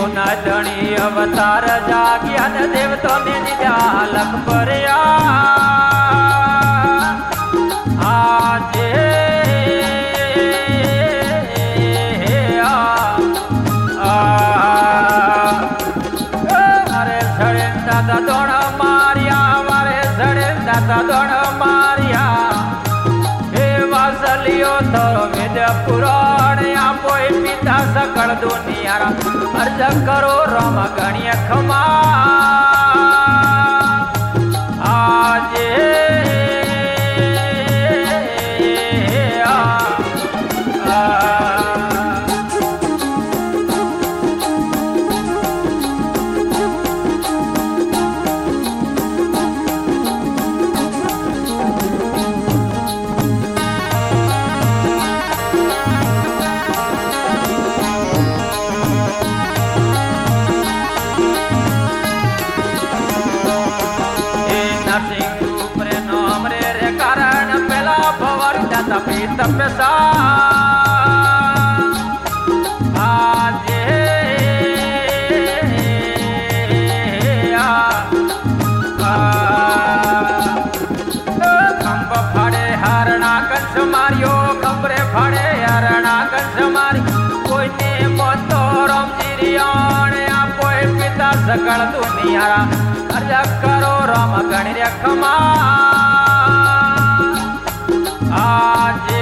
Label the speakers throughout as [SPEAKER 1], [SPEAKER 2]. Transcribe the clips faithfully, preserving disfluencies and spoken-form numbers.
[SPEAKER 1] देवों ना धणी अवतार जाग्या ने देवतो ने दिया लख परया आजे अरे सड़े दादा दोण मारिया मारे सड़े दादा दोण मारिया हे वासलियो थोरो वेद पुराण आपो पिता सकल दुनिया अर्ज करो राम गणिय खमा आजे आ, आ, तपसा आजे खंब फाड़े हरणा कंस मारियो खंबरे फाड़े हरणा कंस मारी कोई ने मोतो राम जिरियाण आपो पिता सकल दुनिया अर्ज करो राम गणिर खमा आजे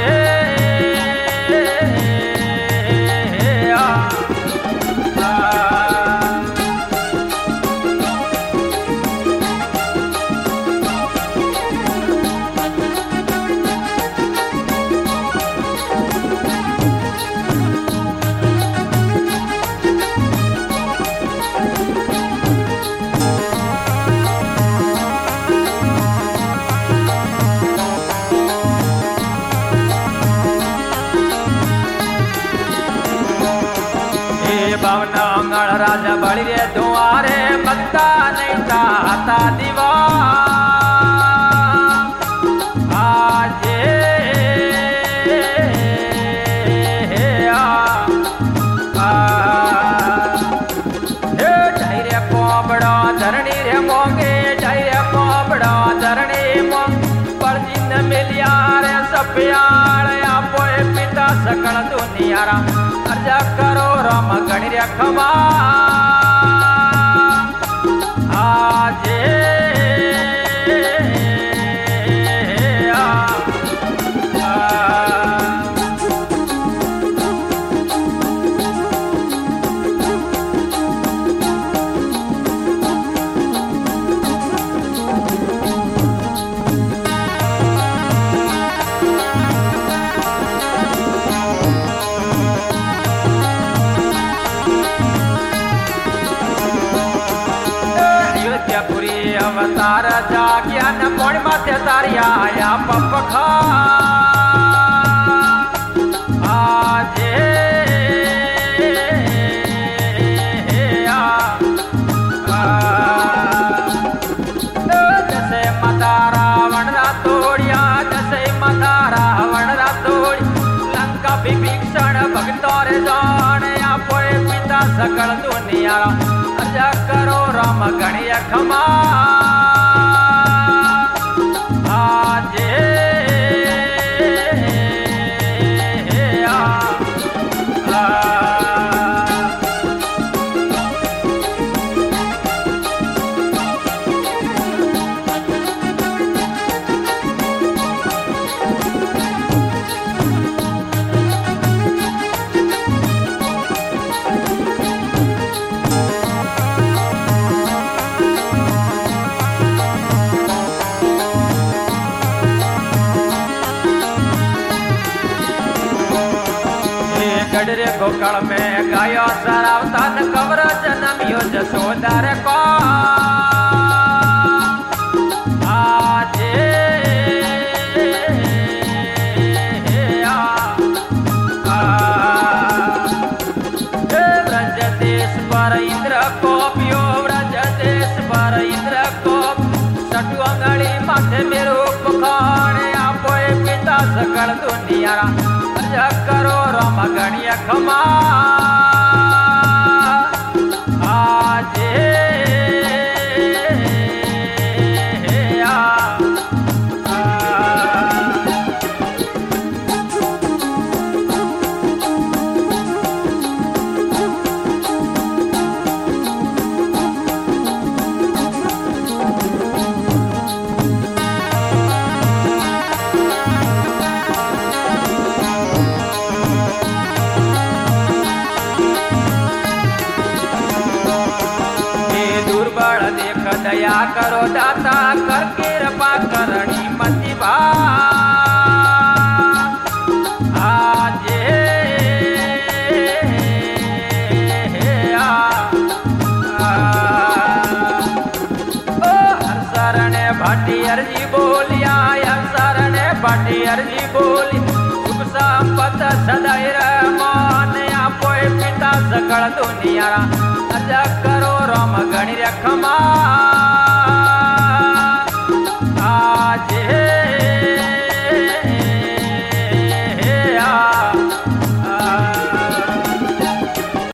[SPEAKER 1] राजा बड़ी रे दुआरे भक्ता नहीं चाहता दीवा आजे आ, आ, जय रे पोबड़ा धरणी रे मोंगे जय रे पोबड़ा धरणी मोंग पर जिन मिलिया रे सपियाल आपो पिता सकल दुनिया अर्ज करो राम गणिर खमा आजे आ, आ, अवतार जाग्या न मोड़ माथे तारिया आया पपखा आजे आ, आ, जैसे माता रावण रा तोड़िया जैसे माता रावण रा तोड़ी लंका विभीषण भक्तों रे जान आपो पिता सकल दुनिया अर्ज करो राम गणिय खमा आजे आ, आ, गडरे गोकल में गायो सरावतान कवर जन्मियो जसोदर को आजे आ, आ, व्रज देश पर इंद्र कोपियो व्रज देश पर इंद्र कोप सटु अंगड़ी माथे मेरो पखाने आपो पिता सकल दुनिया अर्ज करो राम गणिय खमा करो दाता कर कृपा करणी मति भा आजे आ, आ, ओ हर शरण भाटी अर्जी बोलिया हर शरण भाटी अर्जी बोली शुभ संपत सदाई रहमान आपो पिता सकल दुनिया अज करो राम गणी रखमा।